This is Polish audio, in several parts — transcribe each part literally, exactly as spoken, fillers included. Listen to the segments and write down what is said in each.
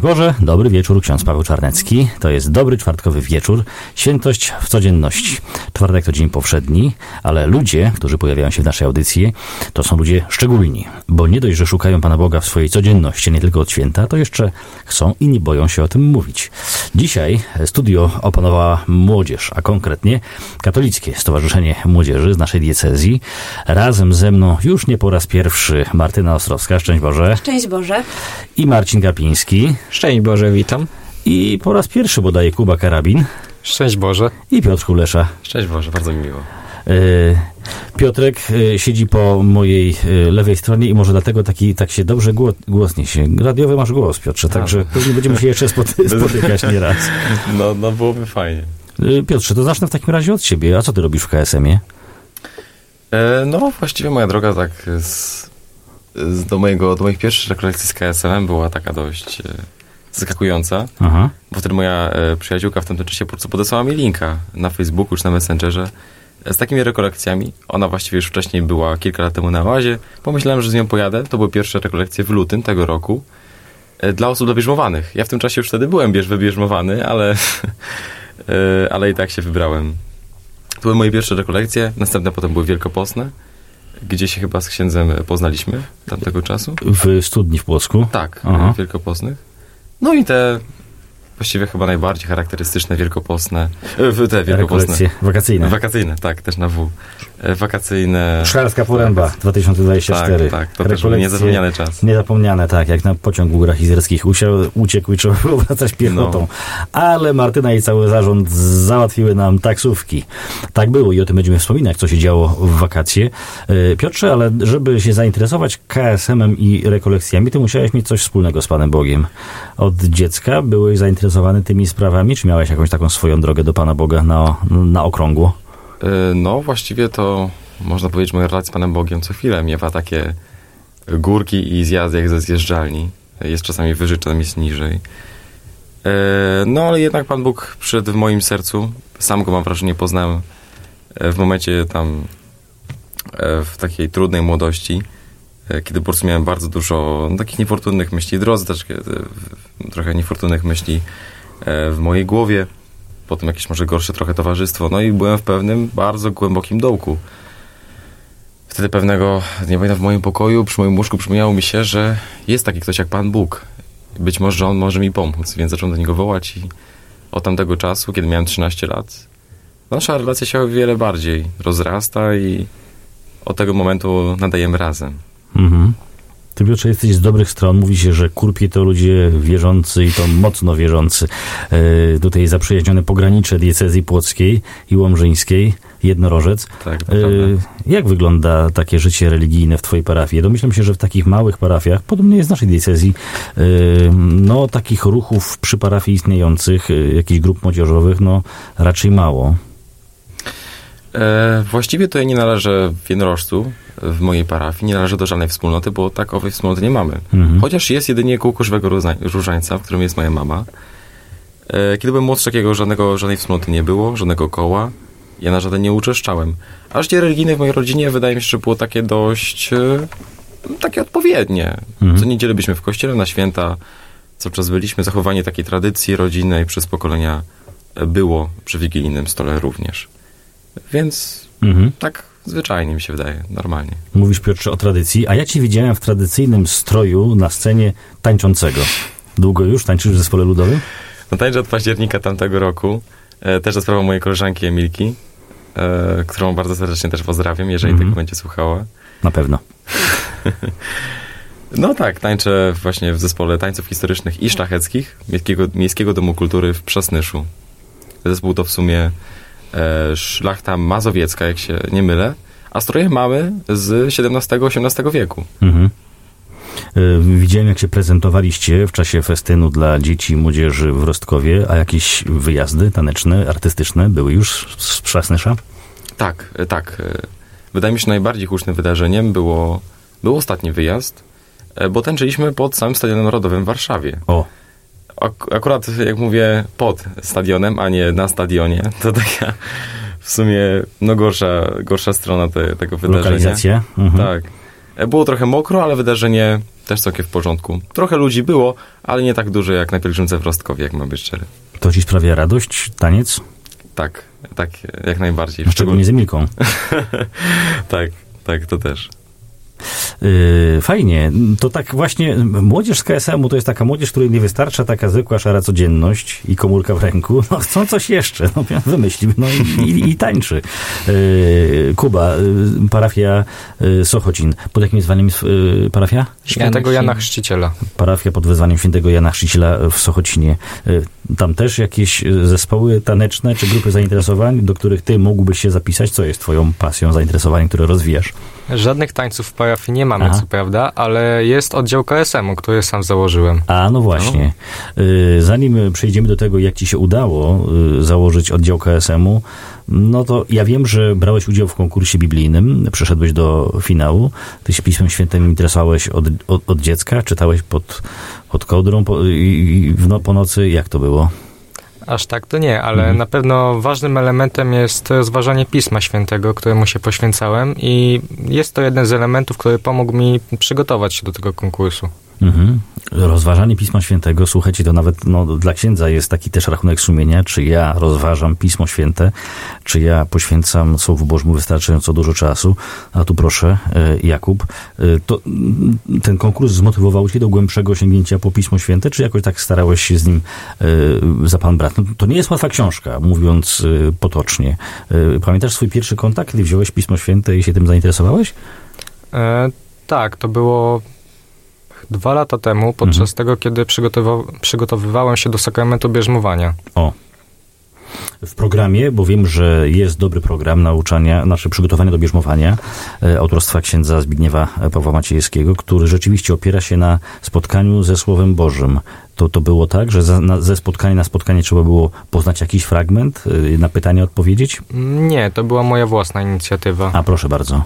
Szczęść Boże, dobry wieczór, ksiądz Paweł Czarnecki. To jest dobry czwartkowy wieczór, świętość w codzienności. Czwartek to dzień powszedni, ale ludzie, którzy pojawiają się w naszej audycji, to są ludzie szczególni, bo nie dość, że szukają Pana Boga w swojej codzienności, nie tylko od święta, to jeszcze chcą i nie boją się o tym mówić. Dzisiaj studio opanowała młodzież, a konkretnie Katolickie Stowarzyszenie Młodzieży z naszej diecezji. Razem ze mną już nie po raz pierwszy Martyna Ostrowska, szczęść Boże. Szczęść Boże. I Marcin Gapiński. Szczęść Boże, witam. I po raz pierwszy podaje Kuba Karabin. Szczęść Boże. I Piotr Kulesza. Szczęść Boże, bardzo mi miło. Piotrek siedzi po mojej lewej stronie i może dlatego taki, tak się dobrze głos, głos niesie. Radiowy masz głos, Piotrze, także pewnie będziemy się jeszcze spoty- spotykać nieraz. No, no byłoby fajnie. Piotrze, to zacznę w takim razie od ciebie. A co ty robisz w K S M ie? E, no właściwie moja droga tak z, z do, mojego, do moich pierwszych rekolekcji z K S M em była taka dość e, zaskakująca. Aha. Bo wtedy moja e, przyjaciółka w tamtym czasie po prostu podesłała mi linka na Facebooku czy na Messengerze z takimi rekolekcjami. Ona właściwie już wcześniej była kilka lat temu na oazie. Pomyślałem, że z nią pojadę. To były pierwsze rekolekcje w lutym tego roku e, dla osób dobierzmowanych. Ja w tym czasie już wtedy byłem bierz wybierzmowany, ale, e, ale i tak się wybrałem. To były moje pierwsze rekolekcje. Następne potem były wielkopostne, gdzie się chyba z księdzem poznaliśmy tamtego czasu. W studni w Płocku? Tak, Aha. wielkopostnych. No i te właściwie chyba najbardziej charakterystyczne wielkopostne, te wielkopostne. Wakacyjne. Wakacyjne, tak, też na W. Wakacyjne. Szklarska Poręba dwa tysiące dwudziesty czwarty. Tak, tak, to też był niezapomniany czas. Niezapomniane, tak, jak na pociąg w Górach Izerskich usiadł, uciekł i trzeba było wracać piechotą. No. Ale Martyna i cały zarząd załatwiły nam taksówki. Tak było i o tym będziemy wspominać, co się działo w wakacje. Piotrze, ale żeby się zainteresować K S M em i rekolekcjami, ty musiałeś mieć coś wspólnego z Panem Bogiem. Od dziecka byłeś zainteresowany tymi sprawami, czy miałeś jakąś taką swoją drogę do Pana Boga na, na okrągło? No, właściwie to można powiedzieć, moja relacja z Panem Bogiem co chwilę miewa takie górki i zjazdy jak ze zjeżdżalni. Jest czasami wyżej, czasami jest niżej. No, ale jednak Pan Bóg przyszedł w moim sercu. Sam go, mam wrażenie, poznałem w momencie tam w takiej trudnej młodości, kiedy po prostu miałem bardzo dużo no, takich niefortunnych myśli, drodze też trochę niefortunnych myśli w mojej głowie. Potem jakieś może gorsze trochę towarzystwo. No i byłem w pewnym bardzo głębokim dołku. Wtedy pewnego dnia pamiętam w moim pokoju, przy moim łóżku przypomniało mi się, że jest taki ktoś jak Pan Bóg. Być może On może mi pomóc, więc zacząłem do Niego wołać i od tamtego czasu, kiedy miałem trzynaście lat, nasza relacja się o wiele bardziej rozrasta i od tego momentu nadajemy razem. Mhm. Ty, Piotrze, jesteś z dobrych stron. Mówi się, że kurpie to ludzie wierzący i to mocno wierzący. E, tutaj zaprzyjaźnione pogranicze diecezji płockiej i łomżyńskiej, jednorożec. Tak, to e, jak wygląda takie życie religijne w twojej parafii? Domyślam się, że w takich małych parafiach, podobnie jest w naszej diecezji, e, no takich ruchów przy parafii istniejących, e, jakichś grup młodzieżowych, no raczej mało. E, właściwie to ja nie należę w Jednorożcu, w mojej parafii, nie należę do żadnej wspólnoty, bo takowej wspólnoty nie mamy. Mhm. Chociaż jest jedynie kółko żywego różańca, w którym jest moja mama. E, kiedy byłem młodszy, takiego żadnego, żadnej wspólnoty nie było, żadnego koła. Ja na żaden nie uczęszczałem. A życie religijne w mojej rodzinie wydaje mi się, że było takie dość e, takie odpowiednie. Mhm. Co niedzielę byliśmy w kościele, na święta cały czas byliśmy. Zachowanie takiej tradycji rodzinnej przez pokolenia było przy wigilijnym stole również. Więc mhm. tak zwyczajnie mi się wydaje, normalnie. Mówisz, Piotrze, o tradycji, a ja cię widziałem w tradycyjnym stroju na scenie tańczącego. Długo już tańczysz w zespole ludowym? No tańczę od października tamtego roku. E, też za sprawą mojej koleżanki Emilki, e, którą bardzo serdecznie też pozdrawiam, jeżeli mhm. tego będzie słuchała. Na pewno. No tak, tańczę właśnie w zespole tańców historycznych i szlacheckich Miejskiego, Miejskiego Domu Kultury w Przasnyszu. Zespół to w sumie e, szlachta mazowiecka, jak się nie mylę, a stroje mamy z siedemnastego osiemnastego wieku. Mhm. Widziałem, jak się prezentowaliście w czasie festynu dla dzieci i młodzieży w Rostkowie, a jakieś wyjazdy taneczne, artystyczne były już z Przasnysza? Tak, tak. Wydaje mi się, że najbardziej hucznym wydarzeniem było, był ostatni wyjazd, bo tańczyliśmy pod samym Stadionem Narodowym w Warszawie. O. Ak- akurat, jak mówię, pod stadionem, a nie na stadionie, to taka w sumie no gorsza, gorsza strona te, tego wydarzenia. Lokalizacja? Mhm. Tak. Było trochę mokro, ale wydarzenie też całkiem w porządku. Trochę ludzi było, ale nie tak dużo jak na pielgrzymce w Rostkowie, jak ma być szczery. To ci sprawia radość, taniec? Tak, tak, jak najbardziej. Szczególnie z Emilką. tak, tak, to też. Yy, fajnie. To tak właśnie, młodzież z K S M-u to jest taka młodzież, której nie wystarcza taka zwykła, szara codzienność i komórka w ręku. No chcą coś jeszcze. No wymyślił. No i, i, i tańczy. Yy, Kuba, yy, parafia yy, Sochocin. Pod jakim wezwaniem jest yy, parafia? Świętego Jana Chrzciciela. Parafia pod wezwaniem Świętego Jana Chrzciciela w Sochocinie. Yy, tam też jakieś zespoły taneczne czy grupy zainteresowań, do których ty mógłbyś się zapisać? Co jest twoją pasją, zainteresowaniem, które rozwijasz? Żadnych tańców w parafii nie mamy, Aha. co prawda, ale jest oddział K S M-u, który sam założyłem. A, no właśnie. No. Zanim przejdziemy do tego, jak ci się udało założyć oddział K S M-u, no to ja wiem, że brałeś udział w konkursie biblijnym, przeszedłeś do finału, ty się Pismem Świętym interesowałeś od, od, od dziecka, czytałeś pod, pod kołdrą po, i, w no, po nocy, jak to było? Aż tak to nie, ale Mhm. na pewno ważnym elementem jest rozważanie Pisma Świętego, któremu się poświęcałem i jest to jeden z elementów, który pomógł mi przygotować się do tego konkursu. Mhm. Rozważanie Pisma Świętego, słuchajcie, to nawet no, dla księdza jest taki też rachunek sumienia, czy ja rozważam Pismo Święte, czy ja poświęcam Słowu Bożemu wystarczająco dużo czasu. A tu proszę, Jakub, to ten konkurs zmotywował cię do głębszego sięgnięcia po Pismo Święte, czy jakoś tak starałeś się z nim za Pan brat? No, to nie jest łatwa książka, mówiąc potocznie. Pamiętasz swój pierwszy kontakt, kiedy wziąłeś Pismo Święte i się tym zainteresowałeś? E, tak, to było dwa lata temu, podczas mhm. tego, kiedy przygotowywa- przygotowywałem się do sakramentu bierzmowania. O. W programie, bo wiem, że jest dobry program nauczania, znaczy przygotowania do bierzmowania e, autorstwa księdza Zbigniewa Pawła Maciejewskiego, który rzeczywiście opiera się na spotkaniu ze Słowem Bożym. To, to było tak, że za, na, ze spotkania na spotkanie trzeba było poznać jakiś fragment, e, na pytanie odpowiedzieć? Nie, to była moja własna inicjatywa. A proszę bardzo.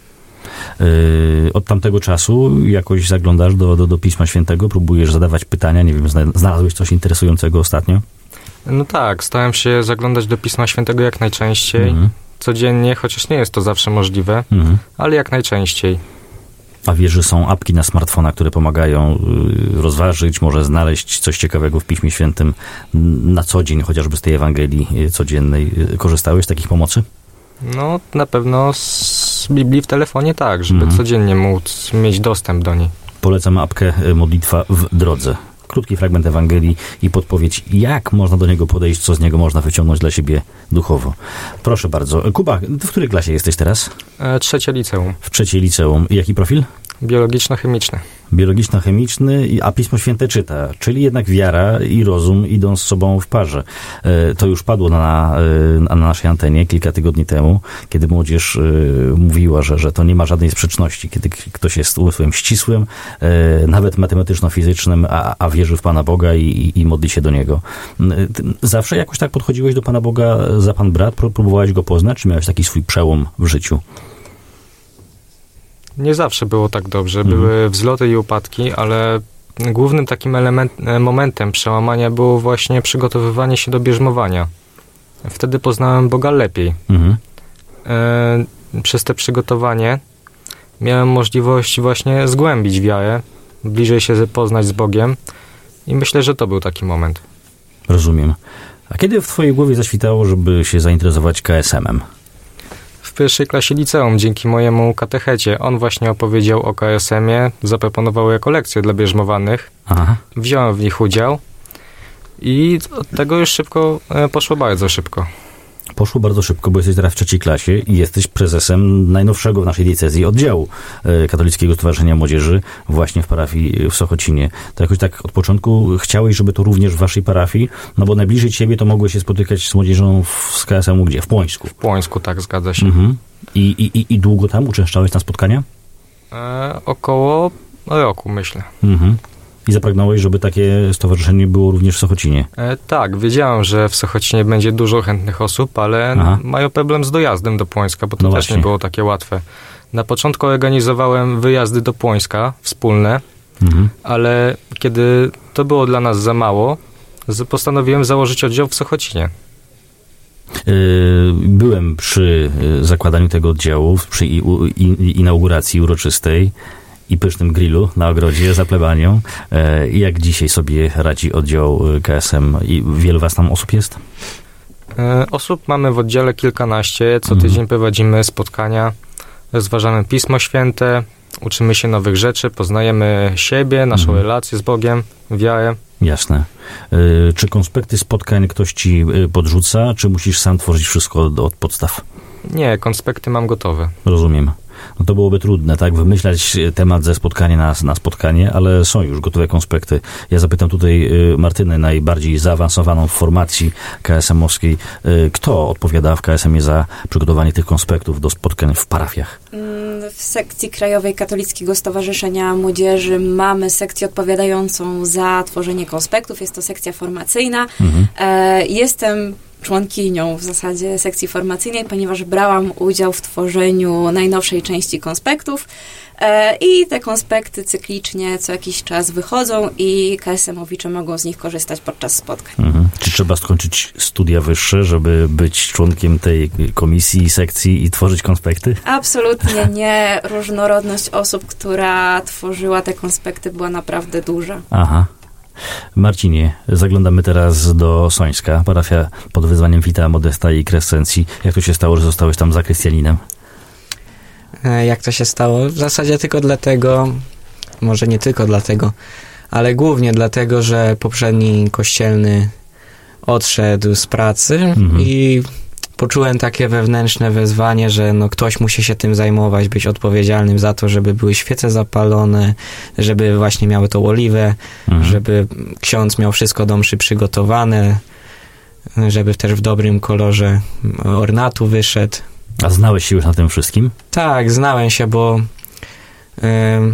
Od tamtego czasu jakoś zaglądasz do, do, do Pisma Świętego, próbujesz zadawać pytania, nie wiem, znalazłeś coś interesującego ostatnio? No tak, starałem się zaglądać do Pisma Świętego jak najczęściej, mhm. codziennie, chociaż nie jest to zawsze możliwe, mhm. ale jak najczęściej. A wiesz, że są apki na smartfona, które pomagają rozważyć, może znaleźć coś ciekawego w Piśmie Świętym na co dzień, chociażby z tej Ewangelii codziennej. Korzystałeś z takich pomocy? No, na pewno z Biblii w telefonie tak, żeby mhm. codziennie móc mieć dostęp do niej. Polecam apkę Modlitwa w drodze. Krótki fragment Ewangelii i podpowiedź, jak można do niego podejść, co z niego można wyciągnąć dla siebie duchowo. Proszę bardzo. Kuba, w której klasie jesteś teraz? E, trzecie liceum. W trzeciej liceum. Jaki profil? Biologiczno-chemiczny. Biologiczno-chemiczny, a Pismo Święte czyta, czyli jednak wiara i rozum idą z sobą w parze. To już padło na, na naszej antenie kilka tygodni temu, kiedy młodzież mówiła, że, że to nie ma żadnej sprzeczności, kiedy ktoś jest umysłem ścisłym, nawet matematyczno-fizycznym, a, a wierzy w Pana Boga i, i modli się do Niego. Zawsze jakoś tak podchodziłeś do Pana Boga za Pan brat? Próbowałeś Go poznać, czy miałeś taki swój przełom w życiu? Nie zawsze było tak dobrze. Były mhm. wzloty i upadki, ale głównym takim element, momentem przełamania było właśnie przygotowywanie się do bierzmowania. Wtedy poznałem Boga lepiej. Mhm. E, przez te przygotowanie miałem możliwość właśnie zgłębić wiarę, bliżej się poznać z Bogiem i myślę, że to był taki moment. Rozumiem. A kiedy w twojej głowie zaświtało, żeby się zainteresować K S M-em? W pierwszej klasie liceum, dzięki mojemu katechecie. On właśnie opowiedział o K S M-ie, zaproponował jako lekcję dla bierzmowanych. Aha. Wziąłem w nich udział i od tego już szybko, poszło bardzo szybko. Poszło bardzo szybko, bo jesteś teraz w trzeciej klasie i jesteś prezesem najnowszego w naszej diecezji oddziału Katolickiego Stowarzyszenia Młodzieży właśnie w parafii w Sochocinie. To jakoś tak od początku chciałeś, żeby to również w waszej parafii, no bo najbliżej ciebie to mogłeś się spotykać z młodzieżą z K S M-u gdzie? W Płońsku. W Płońsku, tak, zgadza się. Mhm. I, i, I długo tam uczęszczałeś na spotkania? E, około roku, myślę. Mhm. I zapragnąłeś, żeby takie stowarzyszenie było również w Sochocinie? E, tak, wiedziałem, że w Sochocinie będzie dużo chętnych osób, ale Aha. mają problem z dojazdem do Płońska, bo to no też właśnie. nie było takie łatwe. Na początku organizowałem wyjazdy do Płońska wspólne, mhm. ale kiedy to było dla nas za mało, postanowiłem założyć oddział w Sochocinie. Byłem przy zakładaniu tego oddziału, przy inauguracji uroczystej. i pysznym grillu na ogrodzie za plebanią. Jak dzisiaj sobie radzi oddział K S M i wielu was tam osób jest? Osób mamy w oddziale kilkanaście. Co tydzień mhm. prowadzimy spotkania, rozważamy Pismo Święte, uczymy się nowych rzeczy, poznajemy siebie, naszą mhm. relację z Bogiem, wiarę. Jasne. Y, czy konspekty spotkań ktoś ci podrzuca, czy musisz sam tworzyć wszystko od, od podstaw? Nie, konspekty mam gotowe. Rozumiem. No to byłoby trudne, tak? Wymyślać temat ze spotkania na, na spotkanie, ale są już gotowe konspekty. Ja zapytam tutaj y, Martynę, najbardziej zaawansowaną w formacji K S M-owskiej. Y, kto odpowiada w K S M-ie za przygotowanie tych konspektów do spotkań w parafiach? W sekcji Krajowej Katolickiego Stowarzyszenia Młodzieży mamy sekcję odpowiadającą za tworzenie konspektów. Jest to sekcja formacyjna. Mhm. E, jestem członkinią w zasadzie sekcji formacyjnej, ponieważ brałam udział w tworzeniu najnowszej części konspektów e, i te konspekty cyklicznie co jakiś czas wychodzą i K S M-owicze mogą z nich korzystać podczas spotkań. Mhm. Czy trzeba skończyć studia wyższe, żeby być członkiem tej komisji, sekcji i tworzyć konspekty? Absolutnie nie. Różnorodność osób, która tworzyła te konspekty, była naprawdę duża. Aha. Marcinie, zaglądamy teraz do Sońska, parafia pod wyzwaniem Vita Modesta i Crescencji. Jak to się stało, że zostałeś tam zakrystianinem? Jak to się stało? W zasadzie tylko dlatego, może nie tylko dlatego, ale głównie dlatego, że poprzedni kościelny odszedł z pracy mhm. i poczułem takie wewnętrzne wezwanie, że no ktoś musi się tym zajmować, być odpowiedzialnym za to, żeby były świece zapalone, żeby właśnie miały tą oliwę, mhm. żeby ksiądz miał wszystko do mszy przygotowane, żeby też w dobrym kolorze ornatu wyszedł. A znałeś się już na tym wszystkim? Tak, znałem się, bo yy,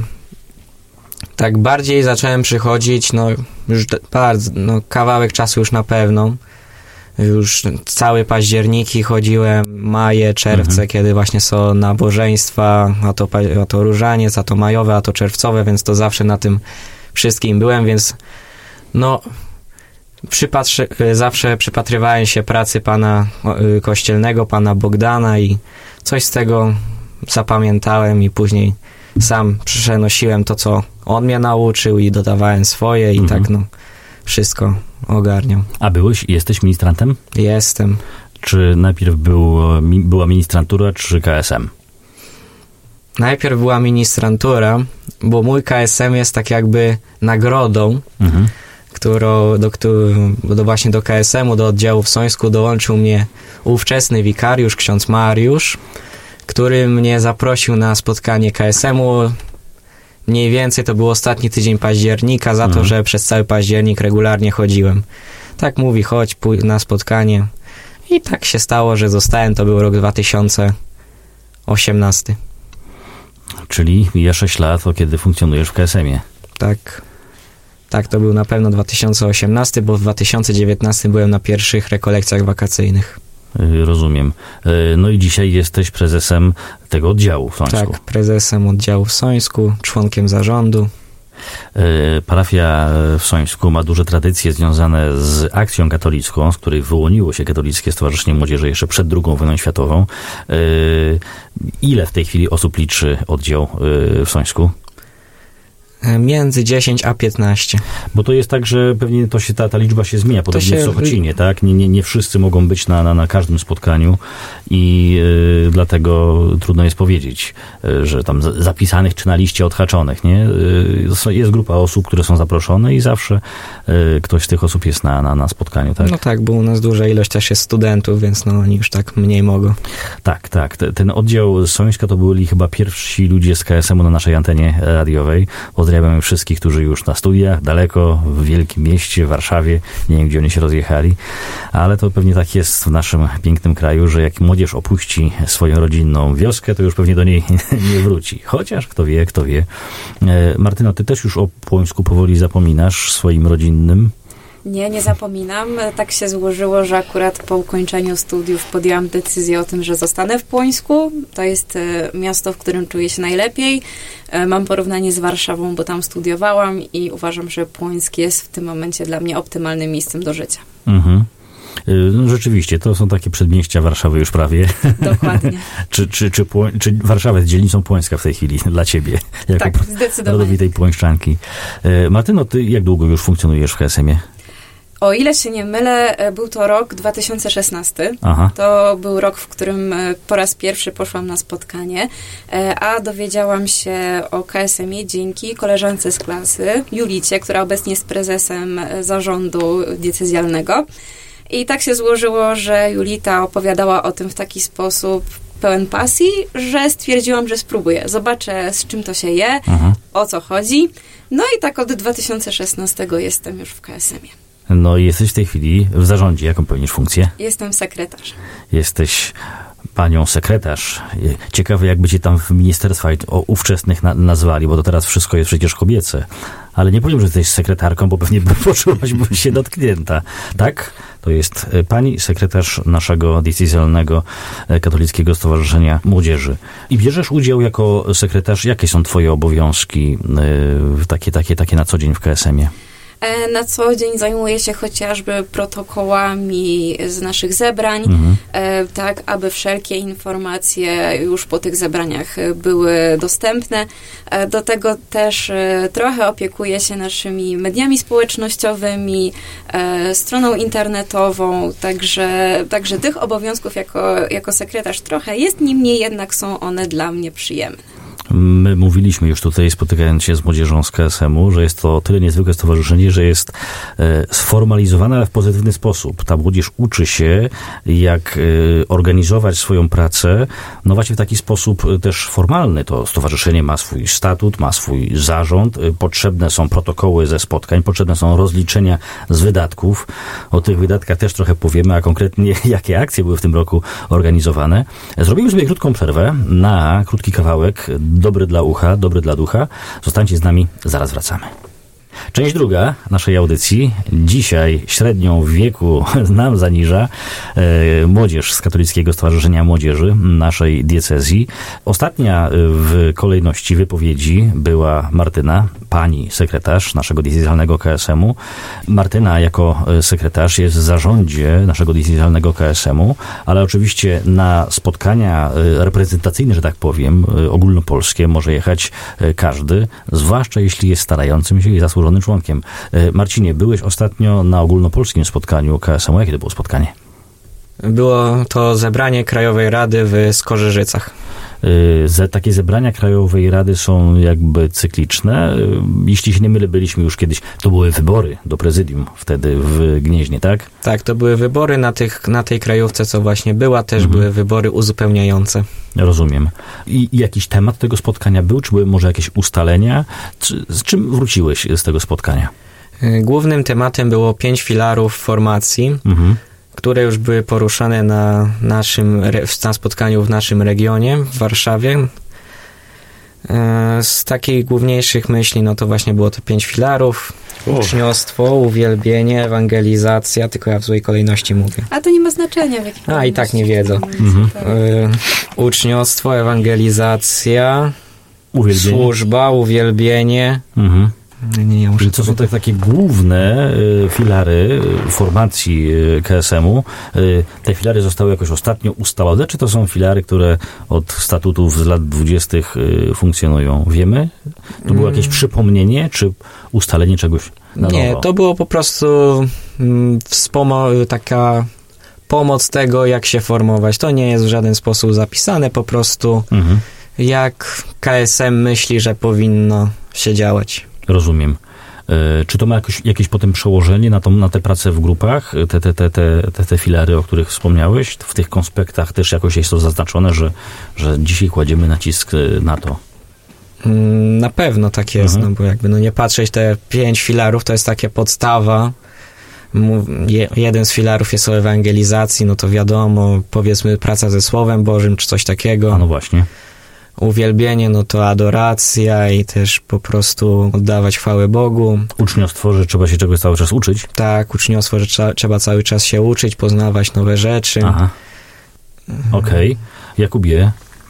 tak bardziej zacząłem przychodzić, no już bardzo, no kawałek czasu już na pewno. Już całe październiki chodziłem, maje, czerwce, mhm. kiedy właśnie są nabożeństwa, a to, a to różaniec, a to majowe, a to czerwcowe, więc to zawsze na tym wszystkim byłem, więc no przypatrzy, zawsze przypatrywałem się pracy pana kościelnego, pana Bogdana i coś z tego zapamiętałem i później sam przenosiłem to, co on mnie nauczył i dodawałem swoje i mhm. tak no wszystko ogarniał. A byłeś, jesteś ministrantem? Jestem. Czy najpierw był, była ministrantura, czy K S M? Najpierw była ministrantura, bo mój K S M jest tak jakby nagrodą, mhm. którą do, do właśnie do K S M-u, do oddziału w Sońsku dołączył mnie ówczesny wikariusz, ksiądz Mariusz, który mnie zaprosił na spotkanie K S M-u. Mniej więcej to był ostatni tydzień października za mhm. to, że przez cały październik regularnie chodziłem. Tak mówi, chodź pój- na spotkanie. I tak się stało, że zostałem, to był rok dwa tysiące osiemnasty. Czyli mija sześć lat, to kiedy funkcjonujesz w K S M-ie. Tak. Tak, to był na pewno dwa tysiące osiemnasty, bo w dwa tysiące dziewiętnastym byłem na pierwszych rekolekcjach wakacyjnych. Rozumiem. No i dzisiaj jesteś prezesem tego oddziału w Sońsku. Tak, prezesem oddziału w Sońsku, członkiem zarządu. Parafia w Sońsku ma duże tradycje związane z akcją katolicką, z której wyłoniło się Katolickie Stowarzyszenie Młodzieży jeszcze przed drugą wojną światową. Ile w tej chwili osób liczy oddział w Sońsku? Między dziesięć a piętnaście. Bo to jest tak, że pewnie to się, ta, ta liczba się zmienia, podobnie się... w Sochocinie, tak? Nie, nie, nie wszyscy mogą być na, na, na każdym spotkaniu i y, dlatego trudno jest powiedzieć, y, że tam z, zapisanych czy na liście odhaczonych, nie? Y, jest grupa osób, które są zaproszone i zawsze y, ktoś z tych osób jest na, na, na spotkaniu, tak? No tak, bo u nas duża ilość też jest studentów, więc no oni już tak mniej mogą. Tak, tak. Ten oddział Sońska to byli chyba pierwsi ludzie z K S M-u na naszej antenie radiowej. Pozdrawiamy wszystkich, którzy już na studiach, daleko, w wielkim mieście, w Warszawie, nie wiem, gdzie oni się rozjechali, ale to pewnie tak jest w naszym pięknym kraju, że jak młodzież opuści swoją rodzinną wioskę, to już pewnie do niej nie wróci. Chociaż, kto wie, kto wie. Martyno, ty też już o Płońsku powoli zapominasz swoim rodzinnym? Nie, nie zapominam. Tak się złożyło, że akurat po ukończeniu studiów podjęłam decyzję o tym, że zostanę w Płońsku. To jest miasto, w którym czuję się najlepiej. Mam porównanie z Warszawą, bo tam studiowałam i uważam, że Płońsk jest w tym momencie dla mnie optymalnym miejscem do życia. Mhm. No rzeczywiście, to są takie przedmieścia Warszawy już prawie. Dokładnie. czy, czy, czy, czy Warszawa jest dzielnicą Płońska w tej chwili dla ciebie? Jako tak, zdecydowanie. Rodowitej Płońszczanki. Martyno, ty jak długo już funkcjonujesz w K S M ie? O ile się nie mylę, był to rok dwa tysiące szesnasty. Aha. To był rok, w którym po raz pierwszy poszłam na spotkanie, a dowiedziałam się o K S M ie dzięki koleżance z klasy, Julicie, która obecnie jest prezesem zarządu diecezjalnego. I tak się złożyło, że Julita opowiadała o tym w taki sposób pełen pasji, że stwierdziłam, że spróbuję. Zobaczę, z czym to się je, Aha. o co chodzi. No i tak od dwa tysiące szesnastego jestem już w K S M ie. No i jesteś w tej chwili w zarządzie. Jaką pełnisz funkcję? Jestem sekretarzem. Jesteś panią sekretarz. Ciekawe, jakby cię tam w ministerstwach ówczesnych na- nazwali, bo to teraz wszystko jest przecież kobiece. Ale nie powiem, że jesteś sekretarką, bo pewnie poczułaś się dotknięta. Tak? To jest pani sekretarz naszego diecezjalnego katolickiego Stowarzyszenia Młodzieży. I bierzesz udział jako sekretarz. Jakie są twoje obowiązki yy, takie, takie, takie na co dzień w K S M ie? Na co dzień zajmuję się chociażby protokołami z naszych zebrań, mhm. tak, aby wszelkie informacje już po tych zebraniach były dostępne. Do tego też trochę opiekuję się naszymi mediami społecznościowymi, stroną internetową, także, także tych obowiązków jako, jako sekretarz trochę jest, niemniej jednak są one dla mnie przyjemne. My mówiliśmy już tutaj, spotykając się z młodzieżą z K S M u, że jest to tyle niezwykłe stowarzyszenie, że jest e, sformalizowane, ale w pozytywny sposób. Ta młodzież uczy się, jak e, organizować swoją pracę, no właśnie w taki sposób też formalny. To stowarzyszenie ma swój statut, ma swój zarząd, e, potrzebne są protokoły ze spotkań, potrzebne są rozliczenia z wydatków. O tych wydatkach też trochę powiemy, a konkretnie jakie akcje były w tym roku organizowane. Zrobimy sobie krótką przerwę na krótki kawałek, dobry dla ucha, dobry dla ducha. Zostańcie z nami, zaraz wracamy. Część druga naszej audycji. Dzisiaj średnią w wieku nam zaniża e, młodzież z Katolickiego Stowarzyszenia Młodzieży naszej diecezji. Ostatnia w kolejności wypowiedzi była Martyna, pani sekretarz naszego diecezjalnego K S M u. Martyna jako sekretarz jest w zarządzie naszego diecezjalnego K S M u, ale oczywiście na spotkania reprezentacyjne, że tak powiem, ogólnopolskie może jechać każdy, zwłaszcza jeśli jest starającym się i zasłużonym członkiem. Marcinie, byłeś ostatnio na ogólnopolskim spotkaniu K S M u. Jakie to było spotkanie? Było to zebranie Krajowej Rady w Skorzyżycach. Ze, takie zebrania Krajowej Rady są jakby cykliczne. Jeśli się nie mylę, byliśmy już kiedyś, to były wybory do prezydium wtedy w Gnieźnie, tak? Tak, to były wybory na, tych, na tej krajówce, co właśnie była, też mhm. były wybory uzupełniające. Rozumiem. I, I jakiś temat tego spotkania był? Czy były może jakieś ustalenia? Czy, z czym wróciłeś z tego spotkania? Głównym tematem było pięć filarów formacji, mhm. które już były poruszane na naszym, na spotkaniu w naszym regionie, w Warszawie. Z takich główniejszych myśli, no to właśnie było to pięć filarów. Uf. Uczniostwo, uwielbienie, ewangelizacja, tylko ja w złej kolejności mówię. A to nie ma znaczenia w jakiej A i tak nie wiedzą. Mhm. Y, uczniostwo, ewangelizacja, uwielbienie. Służba, uwielbienie. Mhm. Nie, nie, ja to są te takie główne y, filary y, formacji y, K S M u. Y, te filary zostały jakoś ostatnio ustalone, czy to są filary, które od statutów z lat dwudziestych y, funkcjonują? Wiemy? To było jakieś przypomnienie, czy ustalenie czegoś na nowo? Nie, to było po prostu mm, wspomo- taka pomoc tego, jak się formować. To nie jest w żaden sposób zapisane, po prostu mhm. jak K S M myśli, że powinno się działać. Rozumiem. E, czy to ma jakoś, jakieś potem przełożenie na, tą, na tę pracę w grupach, te, te, te, te, te, te filary, o których wspomniałeś? W tych konspektach też jakoś jest to zaznaczone, że, że dzisiaj kładziemy nacisk na to? Na pewno tak jest, mhm. no bo jakby no nie patrzeć, te pięć filarów to jest takie podstawa. Je, jeden z filarów jest o ewangelizacji, no to wiadomo, powiedzmy praca ze Słowem Bożym, czy coś takiego. A no właśnie. Uwielbienie, no to adoracja i też po prostu oddawać chwałę Bogu. Uczniostwo, że trzeba się czegoś cały czas uczyć. Tak, uczniostwo, że trzeba, trzeba cały czas się uczyć, poznawać nowe rzeczy. Aha. Okej. Okay. Jakubie,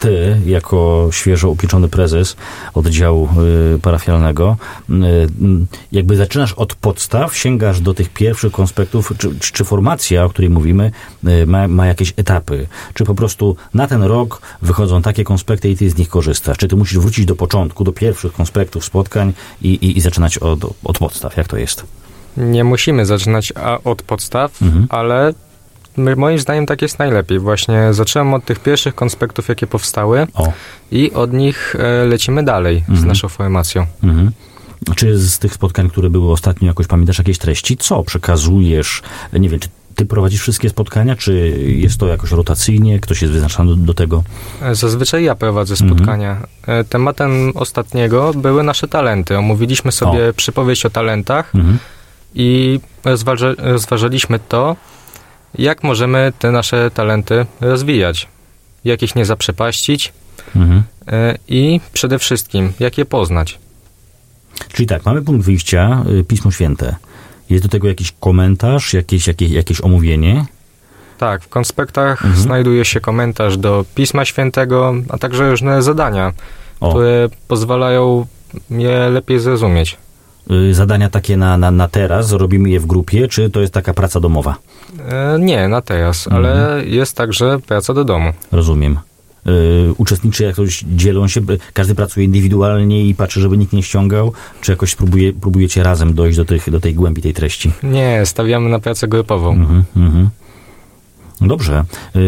ty, jako świeżo upieczony prezes oddziału y, parafialnego, y, jakby zaczynasz od podstaw, sięgasz do tych pierwszych konspektów, czy, czy, czy formacja, o której mówimy, y, ma, ma jakieś etapy? Czy po prostu na ten rok wychodzą takie konspekty i ty z nich korzystasz? Czy ty musisz wrócić do początku, do pierwszych konspektów, spotkań i, i, i zaczynać od, od podstaw? Jak to jest? Nie musimy zaczynać od podstaw, mhm. ale moim zdaniem tak jest najlepiej. Właśnie zacząłem od tych pierwszych konspektów, jakie powstały o. i od nich lecimy dalej mhm. z naszą formacją. Mhm. Czy z tych spotkań, które były ostatnio, jakoś pamiętasz jakieś treści? Co przekazujesz? Nie wiem, czy ty prowadzisz wszystkie spotkania, czy jest to jakoś rotacyjnie? Ktoś jest wyznaczony do, do tego? Zazwyczaj ja prowadzę spotkania. Mhm. Tematem ostatniego były nasze talenty. Omówiliśmy sobie o. przypowieść o talentach mhm. i rozważa, rozważaliśmy to, jak możemy te nasze talenty rozwijać, jak ich nie zaprzepaścić mhm. i przede wszystkim, jak je poznać. Czyli tak, mamy punkt wyjścia, Pismo Święte. Jest do tego jakiś komentarz, jakieś, jakieś, jakieś omówienie? Tak, w konspektach mhm. znajduje się komentarz do Pisma Świętego, a także różne zadania, o. które pozwalają je lepiej zrozumieć. Zadania takie na, na, na teraz, robimy je w grupie, czy to jest taka praca domowa? E, nie, na teraz, mhm. ale jest także praca do domu. Rozumiem. Yy, uczestniczy jakoś, dzielą się, każdy pracuje indywidualnie i patrzy, żeby nikt nie ściągał, czy jakoś próbuje, próbujecie razem dojść do, tych, do tej głębi tej treści? Nie, stawiamy na pracę grupową. Mhm, mhm. Dobrze.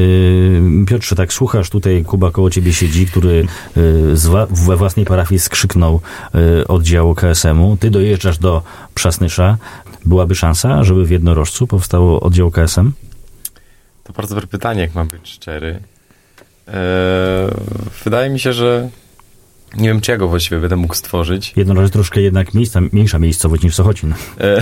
Yy, Piotrze, tak słuchasz, tutaj Kuba koło ciebie siedzi, który yy, zwa, we własnej parafii skrzyknął yy, oddziału K S M-u. Ty dojeżdżasz do Przasnysza. Byłaby szansa, żeby w Jednorożcu powstało oddział K S M? To bardzo dobre pytanie, jak mam być szczery. Eee, wydaje mi się, że nie wiem, czy ja go właściwie będę mógł stworzyć. Jednorożec troszkę jednak miejsca, mniejsza miejscowość niż Sochocin. Eee,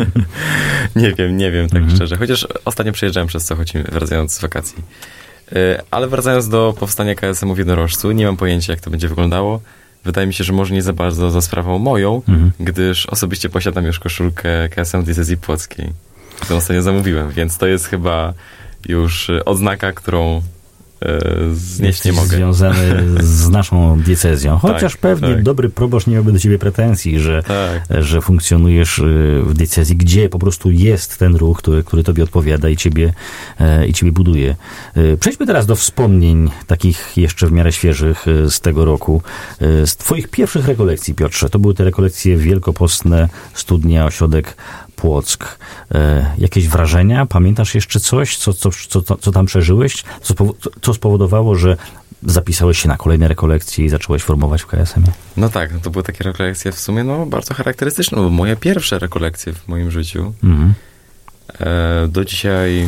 nie wiem, nie wiem, tak mhm. szczerze. Chociaż ostatnio przejeżdżałem przez Sochocin, wracając z wakacji. Eee, ale wracając do powstania K S M-u w Jednorożcu, nie mam pojęcia, jak to będzie wyglądało. Wydaje mi się, że może nie za bardzo za sprawą moją, mhm. gdyż osobiście posiadam już koszulkę K S M diecezji płockiej, którą ostatnio zamówiłem, więc to jest chyba już odznaka, którą znieść nie mogę. Związany z naszą diecezją. Chociaż tak, pewnie tak. dobry proboszcz nie miałby do ciebie pretensji, że, tak. że funkcjonujesz w diecezji, gdzie po prostu jest ten ruch, który, który tobie odpowiada i ciebie, i ciebie buduje. Przejdźmy teraz do wspomnień takich jeszcze w miarę świeżych z tego roku. Z twoich pierwszych rekolekcji, Piotrze. To były te rekolekcje wielkopostne, studnia, ośrodek Płock. E, jakieś wrażenia? Pamiętasz jeszcze coś, co, co, co, co tam przeżyłeś? Co, co spowodowało, że zapisałeś się na kolejne rekolekcje i zacząłeś formować w K S M-ie? No tak, no to były takie rekolekcje w sumie no, bardzo charakterystyczne, bo moje pierwsze rekolekcje w moim życiu. Mhm. E, do dzisiaj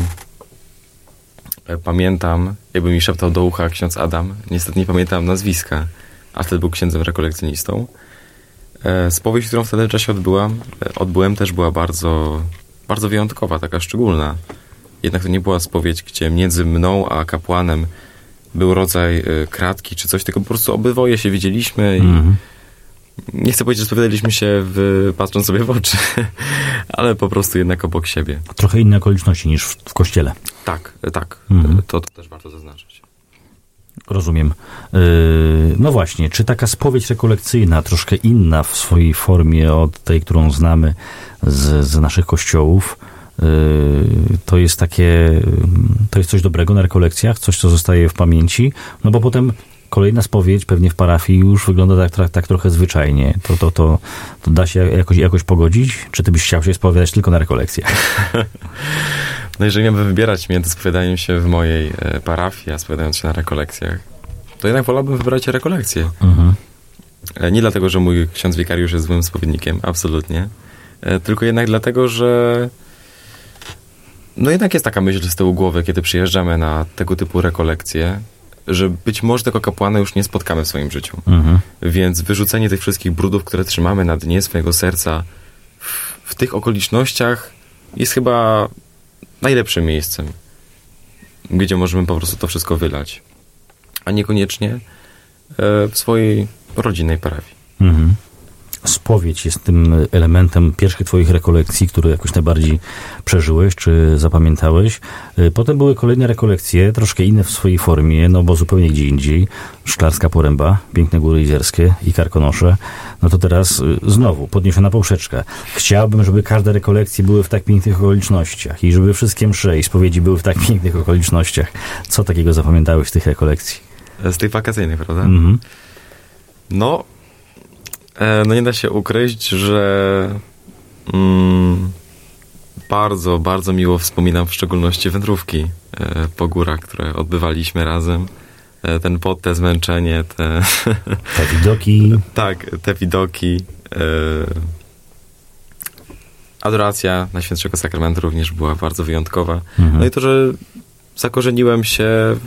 e, pamiętam, jakby mi szeptał do ucha ksiądz Adam. Niestety nie pamiętam nazwiska, a wtedy był księdzem rekolekcjonistą. Spowiedź, którą wtedy w czasie odbyłam, odbyłem, też była bardzo, bardzo wyjątkowa, taka szczególna. Jednak to nie była spowiedź, gdzie między mną a kapłanem był rodzaj kratki czy coś, tylko po prostu obydwoje się widzieliśmy i mm. nie chcę powiedzieć, że spowiadaliśmy się w, patrząc sobie w oczy, ale po prostu jednak obok siebie. Trochę inne okoliczności niż w, w kościele. Tak, tak. Mm. To, to też warto zaznaczyć. Rozumiem. No właśnie, czy taka spowiedź rekolekcyjna, troszkę inna w swojej formie od tej, którą znamy z, z naszych kościołów, to jest takie, to jest coś dobrego na rekolekcjach, coś, co zostaje w pamięci, no bo potem kolejna spowiedź pewnie w parafii już wygląda tak, tak, tak trochę zwyczajnie. To, to, to, to da się jakoś, jakoś pogodzić? Czy ty byś chciał się spowiadać tylko na rekolekcjach? No jeżeli miałbym wybierać między spowiadaniem się w mojej parafii, a spowiadając się na rekolekcjach, to jednak wolałbym wybrać rekolekcje. Mhm. Nie dlatego, że mój ksiądz wikariusz jest złym spowiednikiem, absolutnie. Tylko jednak dlatego, że no jednak jest taka myśl z tyłu głowy, kiedy przyjeżdżamy na tego typu rekolekcje, że być może tego kapłana już nie spotkamy w swoim życiu. Mhm. Więc wyrzucenie tych wszystkich brudów, które trzymamy na dnie swojego serca w, w tych okolicznościach jest chyba najlepszym miejscem, gdzie możemy po prostu to wszystko wylać. A niekoniecznie e, w swojej rodzinnej parafii. Mhm. spowiedź jest tym elementem pierwszych twoich rekolekcji, które jakoś najbardziej przeżyłeś, czy zapamiętałeś. Potem były kolejne rekolekcje, troszkę inne w swojej formie, no bo zupełnie gdzie indziej. Szklarska Poręba, piękne Góry Izerskie i Karkonosze. No to teraz znowu podniesiona poprzeczka. Chciałbym, żeby każde rekolekcje były w tak pięknych okolicznościach i żeby wszystkie msze i spowiedzi były w tak pięknych okolicznościach. Co takiego zapamiętałeś z tych rekolekcji? Z tych wakacyjnych, prawda? Mhm. No, e, no nie da się ukryć, że mm, bardzo, bardzo miło wspominam w szczególności wędrówki e, po górach, które odbywaliśmy razem. E, ten pot, te zmęczenie, te... Te widoki. Tak, te widoki. E, adoracja Najświętszego Sakramentu również była bardzo wyjątkowa. Mhm. No i to, że zakorzeniłem się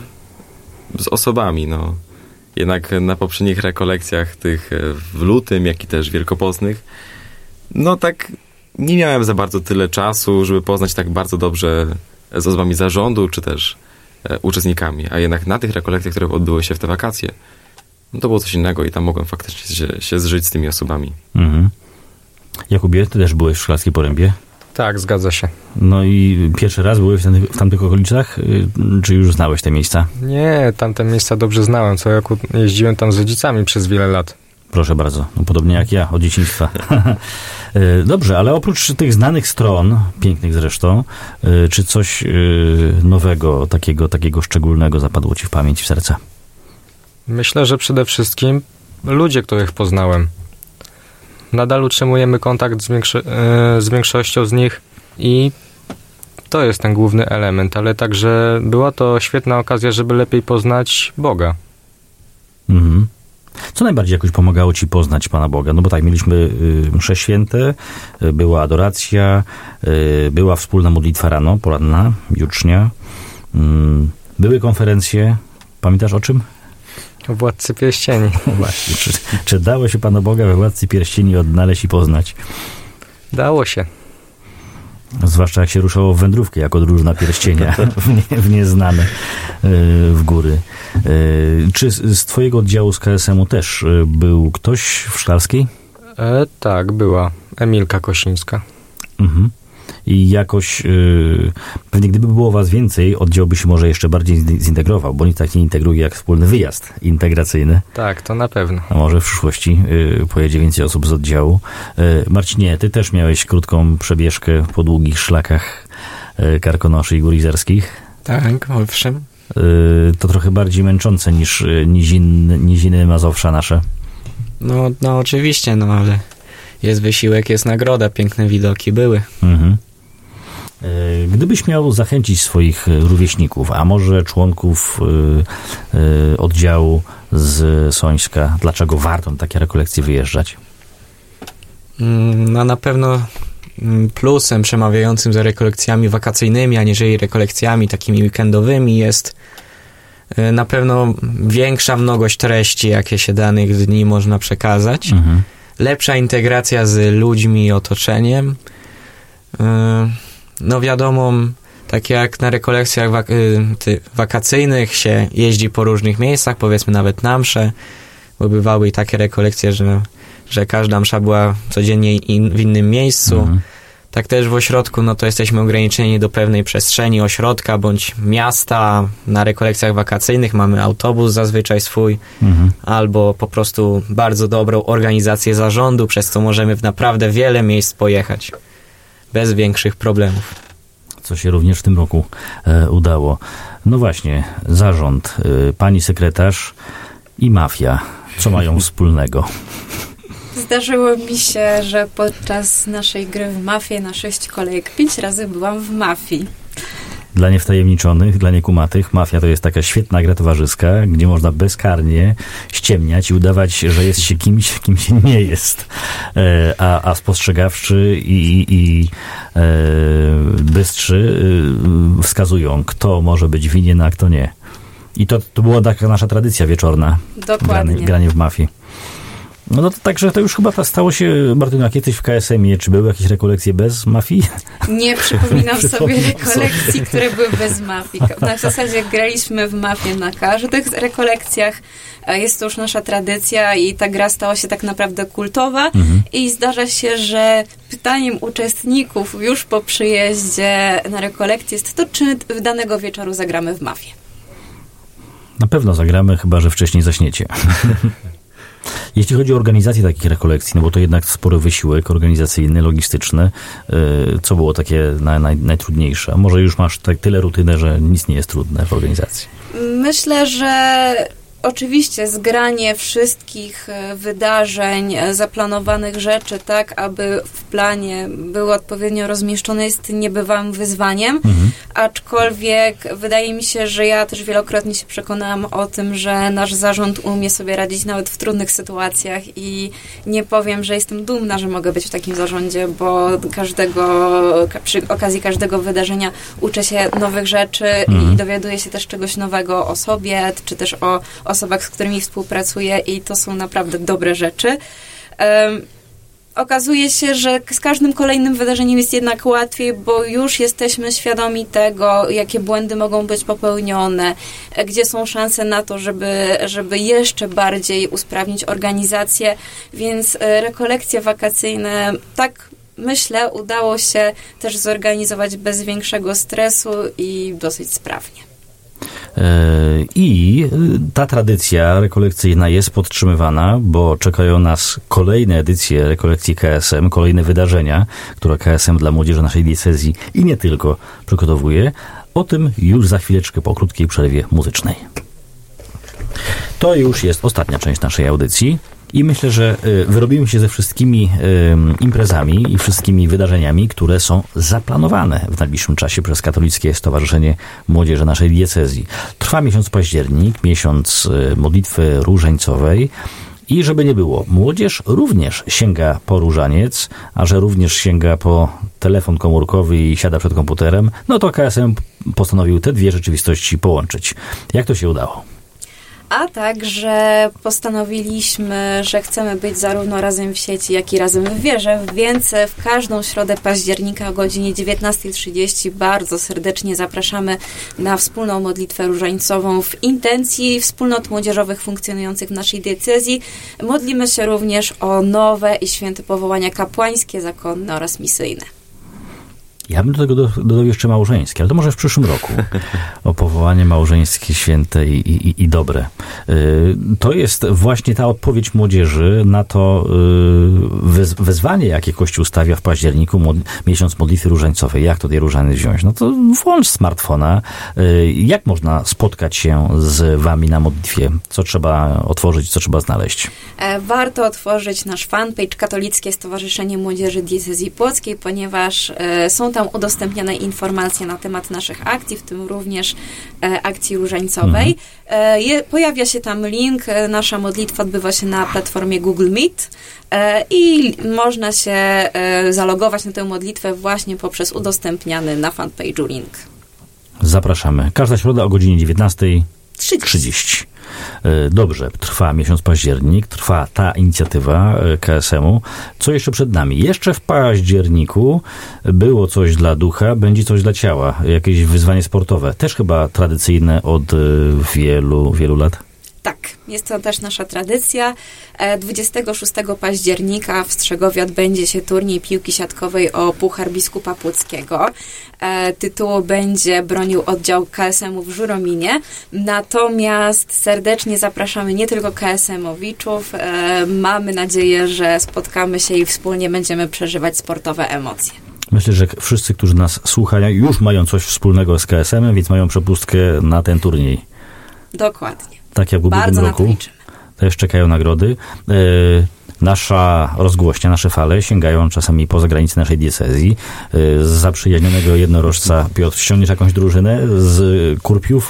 z osobami, no. Jednak na poprzednich rekolekcjach, tych w lutym, jak i też wielkopostnych, no tak nie miałem za bardzo tyle czasu, żeby poznać tak bardzo dobrze z osobami zarządu, czy też e, uczestnikami. A jednak na tych rekolekcjach, które odbyły się w te wakacje, no to było coś innego i tam mogłem faktycznie się, się zżyć z tymi osobami. Mhm. Jakubie, ty też byłeś w Szklarskiej Porębie? Tak, zgadza się. No i pierwszy raz byłeś w tamtych, w tamtych okolicach? Czy już znałeś te miejsca? Nie, tamte miejsca dobrze znałem. Co roku jeździłem tam z rodzicami przez wiele lat. Proszę bardzo. No, podobnie jak ja, od dzieciństwa. Dobrze, ale oprócz tych znanych stron, pięknych zresztą, czy coś nowego, takiego, takiego szczególnego zapadło ci w pamięć, w serce? Myślę, że przede wszystkim ludzie, których poznałem. Nadal utrzymujemy kontakt z, większo- z większością z nich i to jest ten główny element, ale także była to świetna okazja, żeby lepiej poznać Boga. Mhm. Co najbardziej jakoś pomagało ci poznać Pana Boga? No bo tak, mieliśmy y, msze święte, y, była adoracja, y, była wspólna modlitwa rano, poranna, jutrznia, y, były konferencje. Pamiętasz o czym? Władcy Pierścieni. No właśnie, czy, czy dało się Pana Boga we Władcy Pierścieni odnaleźć i poznać? Dało się. Zwłaszcza jak się ruszało w wędrówkę, jako drużyna pierścienia, w, nie, w nieznane y, w góry. Y, czy z, z twojego oddziału z K S M u też y, był ktoś w Szklarskiej? E, tak, była. Emilka Kosińska. Mhm. I jakoś, yy, pewnie gdyby było was więcej, oddział by się może jeszcze bardziej zintegrował, bo nikt tak nie integruje jak wspólny wyjazd integracyjny. Tak, to na pewno. A może w przyszłości yy, pojedzie więcej osób z oddziału. Yy, Marcinie, ty też miałeś krótką przebieżkę po długich szlakach yy, Karkonoszy i Gór Izerskich. Tak, owszem. Yy, to trochę bardziej męczące niż yy, niziny, niziny Mazowsza nasze. No, no oczywiście, no ale jest wysiłek, jest nagroda, piękne widoki były. Mhm. Gdybyś miał zachęcić swoich rówieśników, a może członków y, y, oddziału z Sońska, dlaczego warto na takie rekolekcje wyjeżdżać? No na pewno plusem przemawiającym za rekolekcjami wakacyjnymi, aniżeli rekolekcjami takimi weekendowymi jest na pewno większa mnogość treści, jakie się danych dni można przekazać. Mhm. Lepsza integracja z ludźmi i otoczeniem. No wiadomo, tak jak na rekolekcjach wak- ty, wakacyjnych się jeździ po różnych miejscach, powiedzmy nawet na msze, bo bywały i takie rekolekcje, że, że każda msza była codziennie in, w innym miejscu. Mhm. Tak też w ośrodku, no to jesteśmy ograniczeni do pewnej przestrzeni ośrodka bądź miasta. Na rekolekcjach wakacyjnych mamy autobus zazwyczaj swój, mhm. albo po prostu bardzo dobrą organizację zarządu, przez co możemy w naprawdę wiele miejsc pojechać bez większych problemów. Co się również w tym roku e, udało. No właśnie, zarząd, e, pani sekretarz i mafia. Co mają wspólnego? Zdarzyło mi się, że podczas naszej gry w mafię na sześć kolejek pięć razy byłam w mafii. Dla niewtajemniczonych, dla niekumatych, mafia to jest taka świetna gra towarzyska, gdzie można bezkarnie ściemniać i udawać, że jest się kimś, kim się nie jest. E, a, a spostrzegawczy i, i e, bystrzy e, wskazują, kto może być winien, a kto nie. I to, to była taka nasza tradycja wieczorna. Dokładnie. Granie, granie w mafii. No, no to także to już chyba ta stało się, Martyna, jak jesteś w K S M ie, czy były jakieś rekolekcje bez mafii? Nie przypominam sobie rekolekcji, które były bez mafii. Na zasadzie graliśmy w mafię na każdych rekolekcjach. Jest to już nasza tradycja i ta gra stała się tak naprawdę kultowa mhm. i zdarza się, że pytaniem uczestników już po przyjeździe na rekolekcję jest to, czy danego wieczoru zagramy w mafię. Na pewno zagramy, chyba że wcześniej zaśniecie. Jeśli chodzi o organizację takich rekolekcji, no bo to jednak spory wysiłek organizacyjny, logistyczny, co było takie naj, naj, najtrudniejsze? A może już masz tak tyle rutyny, że nic nie jest trudne w organizacji? Myślę, że oczywiście zgranie wszystkich wydarzeń, zaplanowanych rzeczy, tak, aby w planie były odpowiednio rozmieszczone, jest niebywałym wyzwaniem, mhm. aczkolwiek wydaje mi się, że ja też wielokrotnie się przekonałam o tym, że nasz zarząd umie sobie radzić nawet w trudnych sytuacjach i nie powiem, że jestem dumna, że mogę być w takim zarządzie, bo każdego, przy okazji każdego wydarzenia uczę się nowych rzeczy mhm. i dowiaduję się też czegoś nowego o sobie, czy też o osobach, z którymi współpracuję i to są naprawdę dobre rzeczy. Um, okazuje się, że z każdym kolejnym wydarzeniem jest jednak łatwiej, bo już jesteśmy świadomi tego, jakie błędy mogą być popełnione, gdzie są szanse na to, żeby, żeby jeszcze bardziej usprawnić organizację, więc rekolekcje wakacyjne tak myślę udało się też zorganizować bez większego stresu i dosyć sprawnie. I ta tradycja rekolekcyjna jest podtrzymywana, bo czekają nas kolejne edycje rekolekcji K S M, kolejne wydarzenia, które K S M dla młodzieży naszej diecezji i nie tylko przygotowuje. O tym już za chwileczkę po krótkiej przerwie muzycznej. To już jest ostatnia część naszej audycji. I myślę, że wyrobimy się ze wszystkimi imprezami i wszystkimi wydarzeniami, które są zaplanowane w najbliższym czasie przez Katolickie Stowarzyszenie Młodzieży naszej diecezji. Trwa miesiąc październik, miesiąc modlitwy różańcowej. I żeby nie było, młodzież również sięga po różaniec, a że również sięga po telefon komórkowy i siada przed komputerem, no to K S M postanowił te dwie rzeczywistości połączyć. Jak to się udało? A także postanowiliśmy, że chcemy być zarówno razem w sieci, jak i razem w wierze, więc w każdą środę października o godzinie dziewiętnasta trzydzieści bardzo serdecznie zapraszamy na wspólną modlitwę różańcową w intencji wspólnot młodzieżowych funkcjonujących w naszej diecezji. Modlimy się również o nowe i święte powołania kapłańskie, zakonne oraz misyjne. Ja bym do tego dodał jeszcze małżeńskie, ale to może w przyszłym roku. O powołanie małżeńskie święte i, i, i dobre. To jest właśnie ta odpowiedź młodzieży na to wezwanie, jakie Kościół stawia w październiku, mod, miesiąc modlitwy różańcowej. Jak to tej różaniec wziąć? No to włącz smartfona. Jak można spotkać się z wami na modlitwie? Co trzeba otworzyć, co trzeba znaleźć? Warto otworzyć nasz fanpage Katolickie Stowarzyszenie Młodzieży Diecezji Płockiej, ponieważ są tam udostępniane informacje na temat naszych akcji, w tym również e, akcji różańcowej. E, je, pojawia się tam link, e, nasza modlitwa odbywa się na platformie Google Meet e, i można się e, zalogować na tę modlitwę właśnie poprzez udostępniany na fanpage'u link. Zapraszamy. Każda środa o godzinie dziewiętnasta trzydzieści. Dobrze, trwa miesiąc październik, trwa ta inicjatywa K S M-u. Co jeszcze przed nami? Jeszcze w październiku było coś dla ducha, będzie coś dla ciała. Jakieś wyzwanie sportowe. Też chyba tradycyjne od wielu, wielu lat. Tak, jest to też nasza tradycja. dwudziestego szóstego października w Strzegowie odbędzie się turniej piłki siatkowej o Puchar Biskupa Płockiego. Tytułu będzie bronił oddział K S M-u w Żurominie. Natomiast serdecznie zapraszamy nie tylko K S M-owiczów. Mamy nadzieję, że spotkamy się i wspólnie będziemy przeżywać sportowe emocje. Myślę, że wszyscy, którzy nas słuchają, już mają coś wspólnego z K S M-em, więc mają przepustkę na ten turniej. Dokładnie. Tak jak w ubiegłym Bardzo roku. Na to liczymy. Też czekają nagrody. E, nasza rozgłośnia, nasze fale sięgają czasami poza granice naszej diecezji. E, z zaprzyjaźnionego jednorożca Piotr, ściągniesz jakąś drużynę z Kurpiów?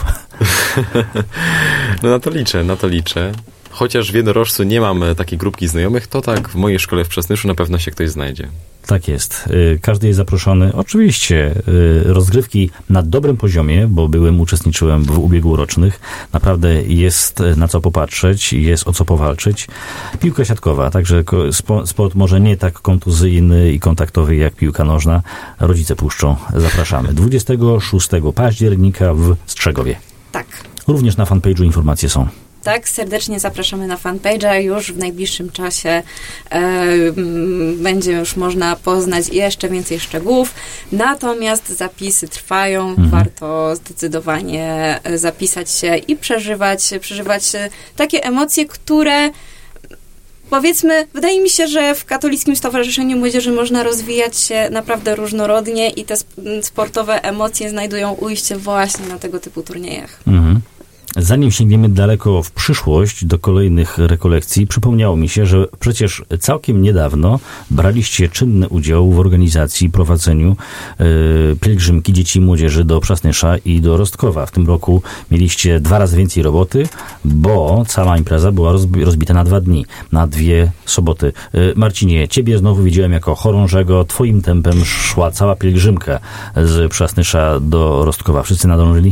No na to liczę, na to liczę. Chociaż w jednorożcu nie mam takiej grupki znajomych, to tak w mojej szkole w Przasnyszu na pewno się ktoś znajdzie. Tak jest. Każdy jest zaproszony. Oczywiście rozgrywki na dobrym poziomie, bo byłem, uczestniczyłem w ubiegłorocznych. Naprawdę jest na co popatrzeć, jest o co powalczyć. Piłka siatkowa, także sport może nie tak kontuzyjny i kontaktowy jak piłka nożna. Rodzice puszczą. Zapraszamy. dwudziestego szóstego października w Strzegowie. Tak. Również na fanpage'u informacje są. Tak, serdecznie zapraszamy na fanpage'a. Już w najbliższym czasie e, będzie już można poznać jeszcze więcej szczegółów. Natomiast zapisy trwają. Mhm. Warto zdecydowanie zapisać się i przeżywać, przeżywać takie emocje, które powiedzmy, wydaje mi się, że w Katolickim Stowarzyszeniu Młodzieży można rozwijać się naprawdę różnorodnie i te sportowe emocje znajdują ujście właśnie na tego typu turniejach. Mhm. Zanim sięgniemy daleko w przyszłość do kolejnych rekolekcji, przypomniało mi się, że przecież całkiem niedawno braliście czynny udział w organizacji i prowadzeniu e, pielgrzymki dzieci i młodzieży do Przasnysza i do Rostkowa. W tym roku mieliście dwa razy więcej roboty, bo cała impreza była rozbi- rozbita na dwa dni, na dwie soboty. E, Marcinie, ciebie znowu widziałem jako chorążego. Twoim tempem szła cała pielgrzymka z Przasnysza do Rostkowa. Wszyscy nadążyli?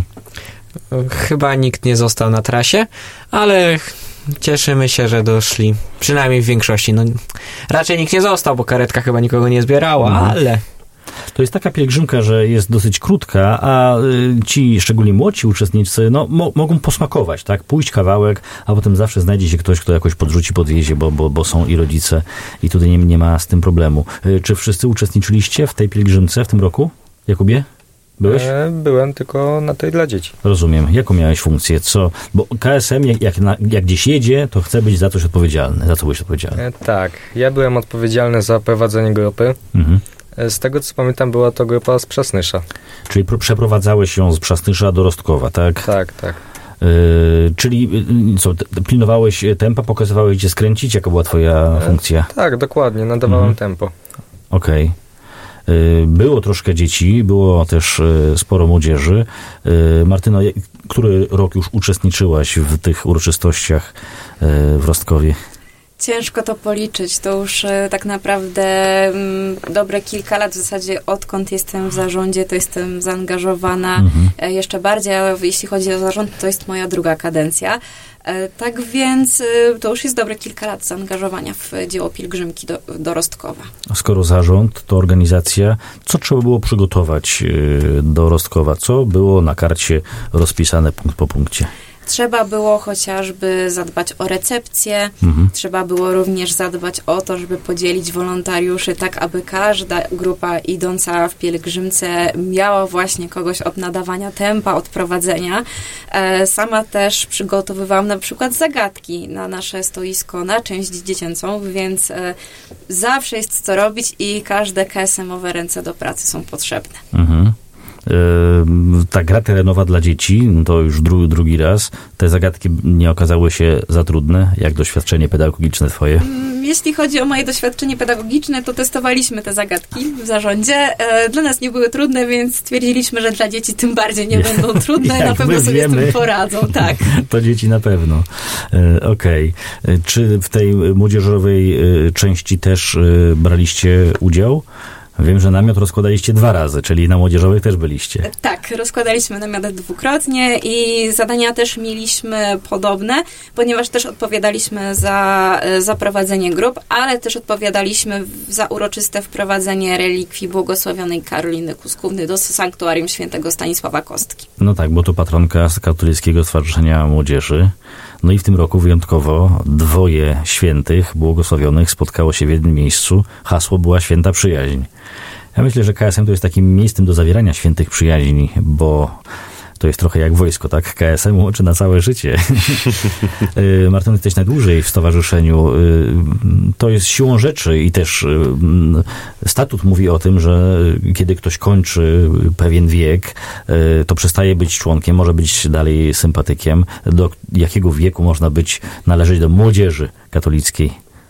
Chyba nikt nie został na trasie, ale cieszymy się, że doszli. Przynajmniej w większości. No, raczej nikt nie został, bo karetka chyba nikogo nie zbierała, mhm. ale... To jest taka pielgrzymka, że jest dosyć krótka, a ci, szczególnie młodsi uczestnicy, no, mo- mogą posmakować, tak? Pójść kawałek, a potem zawsze znajdzie się ktoś, kto jakoś podrzuci, podwiezie, bo, bo, bo są i rodzice i tutaj nie, nie ma z tym problemu. Czy wszyscy uczestniczyliście w tej pielgrzymce w tym roku? Jakubie? Byłeś? E, byłem tylko na tej dla dzieci. Rozumiem. Jaką miałeś funkcję? Co? Bo K S M, jak, jak, na, jak gdzieś jedzie, to chce być za coś odpowiedzialny. Za co byłeś odpowiedzialny? E, tak. Ja byłem odpowiedzialny za prowadzenie grupy. Mhm. E, z tego, co pamiętam, była to grupa z Przasnysza. Czyli pro, przeprowadzałeś ją z Przasnysza do Rostkowa, tak? Tak, tak. Yy, czyli co, pilnowałeś tempa, pokazywałeś, gdzie skręcić? Jaka była twoja e, funkcja? Tak, dokładnie. Nadawałem mhm. tempo. Okej. Okay. Było troszkę dzieci, było też sporo młodzieży. Martyno, który rok już uczestniczyłaś w tych uroczystościach w Rostkowie? Ciężko to policzyć. To już tak naprawdę m, dobre kilka lat w zasadzie odkąd jestem w zarządzie, to jestem zaangażowana mhm. jeszcze bardziej, ale jeśli chodzi o zarząd, to jest moja druga kadencja. Tak więc to już jest dobre kilka lat zaangażowania w dzieło pielgrzymki do, do Rostkowa. Skoro zarząd to organizacja, co trzeba było przygotować do Rostkowa? Co było na karcie rozpisane punkt po punkcie? Trzeba było chociażby zadbać o recepcję, mhm. trzeba było również zadbać o to, żeby podzielić wolontariuszy tak, aby każda grupa idąca w pielgrzymce miała właśnie kogoś od nadawania tempa, od prowadzenia. E, sama też przygotowywałam na przykład zagadki na nasze stoisko, na część dziecięcą, więc e, zawsze jest co robić i każde K S M-owe ręce do pracy są potrzebne. Mhm. Ta gra terenowa dla dzieci, to już drugi, drugi raz. Te zagadki nie okazały się za trudne, jak doświadczenie pedagogiczne twoje? Jeśli chodzi o moje doświadczenie pedagogiczne, to testowaliśmy te zagadki w zarządzie. Dla nas nie były trudne, więc stwierdziliśmy, że dla dzieci tym bardziej nie będą trudne. Na pewno sobie wiemy, z tym poradzą, tak. To dzieci na pewno. Okej. Okay. Czy w tej młodzieżowej części też braliście udział? Wiem, że namiot rozkładaliście dwa razy, czyli na młodzieżowych też byliście. Tak, rozkładaliśmy namiot dwukrotnie i zadania też mieliśmy podobne, ponieważ też odpowiadaliśmy za, za prowadzenie grup, ale też odpowiadaliśmy za uroczyste wprowadzenie relikwii błogosławionej Karoliny Kuskówny do sanktuarium świętego Stanisława Kostki. No tak, bo to patronka z Katolickiego Stowarzyszenia Młodzieży. No i w tym roku wyjątkowo dwoje świętych błogosławionych spotkało się w jednym miejscu. Hasło była święta przyjaźń. Ja myślę, że K S M to jest takim miejscem do zawierania świętych przyjaźni, bo to jest trochę jak wojsko, tak? K S M łączy na całe życie. Martyna, jesteś najdłużej w stowarzyszeniu. To jest siłą rzeczy i też statut mówi o tym, że kiedy ktoś kończy pewien wiek, to przestaje być członkiem, może być dalej sympatykiem. Do jakiego wieku można być, należeć do młodzieży katolickiej?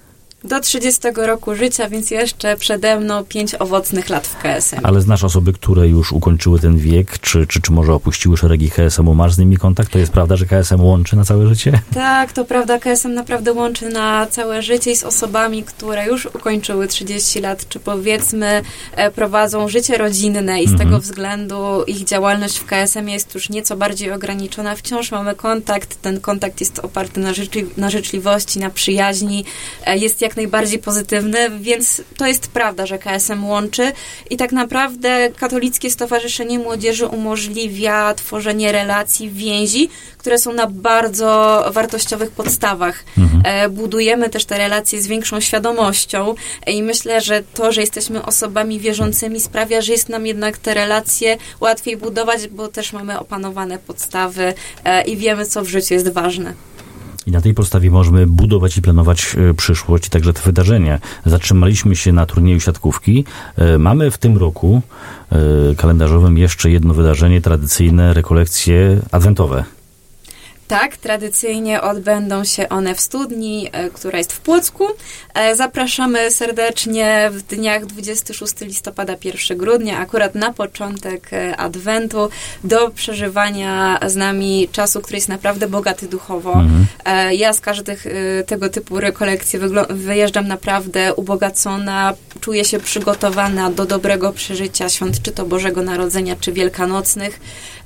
Do trzydziestego roku życia, więc jeszcze przede mną pięć owocnych lat w K S M. Ale znasz osoby, które już ukończyły ten wiek, czy, czy, czy może opuściły szeregi K S M-u? Masz z nimi kontakt? To jest prawda, że K S M łączy na całe życie? Tak, to prawda. K S M naprawdę łączy na całe życie i z osobami, które już ukończyły trzydzieści lat, czy powiedzmy prowadzą życie rodzinne i z mhm. tego względu ich działalność w K S M jest już nieco bardziej ograniczona. Wciąż mamy kontakt. Ten kontakt jest oparty na, życzli- na życzliwości, na przyjaźni. Jest jak najbardziej pozytywny, więc to jest prawda, że K S M łączy i tak naprawdę Katolickie Stowarzyszenie Młodzieży umożliwia tworzenie relacji, więzi, które są na bardzo wartościowych podstawach. Mhm. Budujemy też te relacje z większą świadomością i myślę, że to, że jesteśmy osobami wierzącymi sprawia, że jest nam jednak te relacje łatwiej budować, bo też mamy opanowane podstawy i wiemy, co w życiu jest ważne. I na tej podstawie możemy budować i planować y, przyszłość i także te wydarzenia. Zatrzymaliśmy się na turnieju siatkówki. Y, mamy w tym roku y, kalendarzowym jeszcze jedno wydarzenie, tradycyjne rekolekcje adwentowe. Tak, tradycyjnie odbędą się one w studni, e, która jest w Płocku. E, zapraszamy serdecznie w dniach dwudziestego szóstego listopada, pierwszego grudnia, akurat na początek e, Adwentu, do przeżywania z nami czasu, który jest naprawdę bogaty duchowo. Mhm. E, ja z każdych e, tego typu rekolekcji wygl- wyjeżdżam naprawdę ubogacona, czuję się przygotowana do dobrego przeżycia świąt, czy to Bożego Narodzenia, czy Wielkanocnych.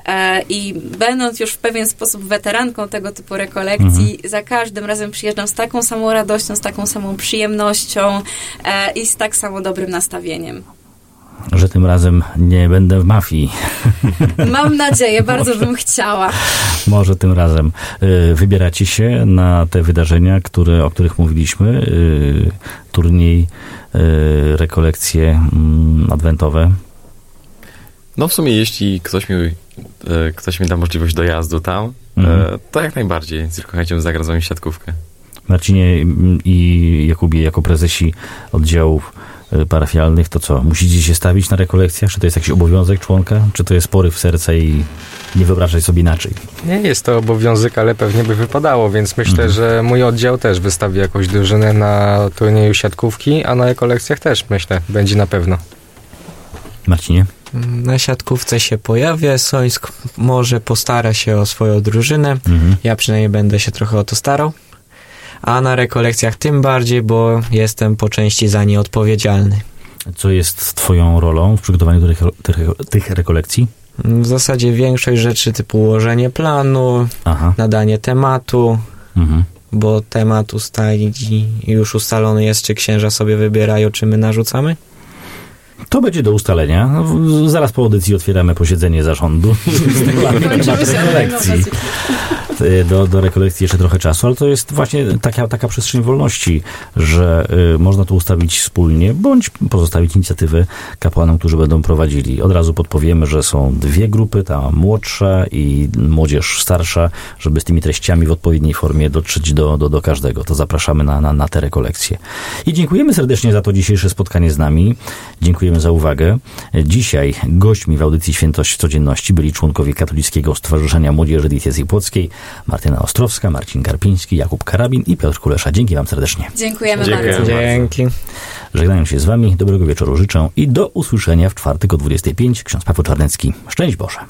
I będąc już w pewien sposób weteranką tego typu rekolekcji, mhm. za każdym razem przyjeżdżam z taką samą radością, z taką samą przyjemnością e, i z tak samo dobrym nastawieniem. Że tym razem nie będę w mafii. Mam nadzieję, bardzo bym chciała. Może tym razem. Wybieracie się na te wydarzenia, które, o których mówiliśmy, turniej, rekolekcje adwentowe. No w sumie jeśli ktoś mi, ktoś mi da możliwość dojazdu tam, mhm. to jak najbardziej. Tylko chęcią zagra z wami siatkówkę. Marcinie i Jakubie, jako prezesi oddziałów parafialnych, to co? Musicie się stawić na rekolekcjach? Czy to jest jakiś obowiązek członka? Czy to jest poryw serca i nie wyobrażać sobie inaczej? Nie jest to obowiązek, ale pewnie by wypadało, więc myślę, mhm. że mój oddział też wystawi jakąś drużynę na turnieju siatkówki, a na rekolekcjach też, myślę, będzie na pewno. Marcinie? Na siatkówce się pojawia, Sońsk może postara się o swoją drużynę, mhm. ja przynajmniej będę się trochę o to starał, a na rekolekcjach tym bardziej, bo jestem po części za nie odpowiedzialny. Co jest twoją rolą w przygotowaniu do reko- tych, tych rekolekcji? W zasadzie większość rzeczy typu ułożenie planu, Aha. nadanie tematu, mhm. bo temat ustali, już ustalony jest, czy księża sobie wybierają, czy my narzucamy. To będzie do ustalenia. Zaraz po audycji otwieramy posiedzenie zarządu. rekolekcji. Do, do rekolekcji jeszcze trochę czasu, ale to jest właśnie taka, taka przestrzeń wolności, że y, można to ustawić wspólnie, bądź pozostawić inicjatywę kapłanom, którzy będą prowadzili. Od razu podpowiemy, że są dwie grupy, ta młodsza i młodzież starsza, żeby z tymi treściami w odpowiedniej formie dotrzeć do, do, do każdego. To zapraszamy na, na, na te rekolekcje. I dziękujemy serdecznie za to dzisiejsze spotkanie z nami. Dziękujemy za uwagę. Dzisiaj gośćmi w audycji Świętość Codzienności byli członkowie Katolickiego Stowarzyszenia Młodzieży Diecezji Płockiej, Martyna Ostrowska, Marcin Karpiński, Jakub Karabin i Piotr Kulesza. Dzięki wam serdecznie. Dziękujemy Dziękuję bardzo. Dzięki. Żegnają się z wami. Dobrego wieczoru życzę i do usłyszenia w czwartek o dwudziestej piątej. Ksiądz Paweł Czarnecki. Szczęść Boże.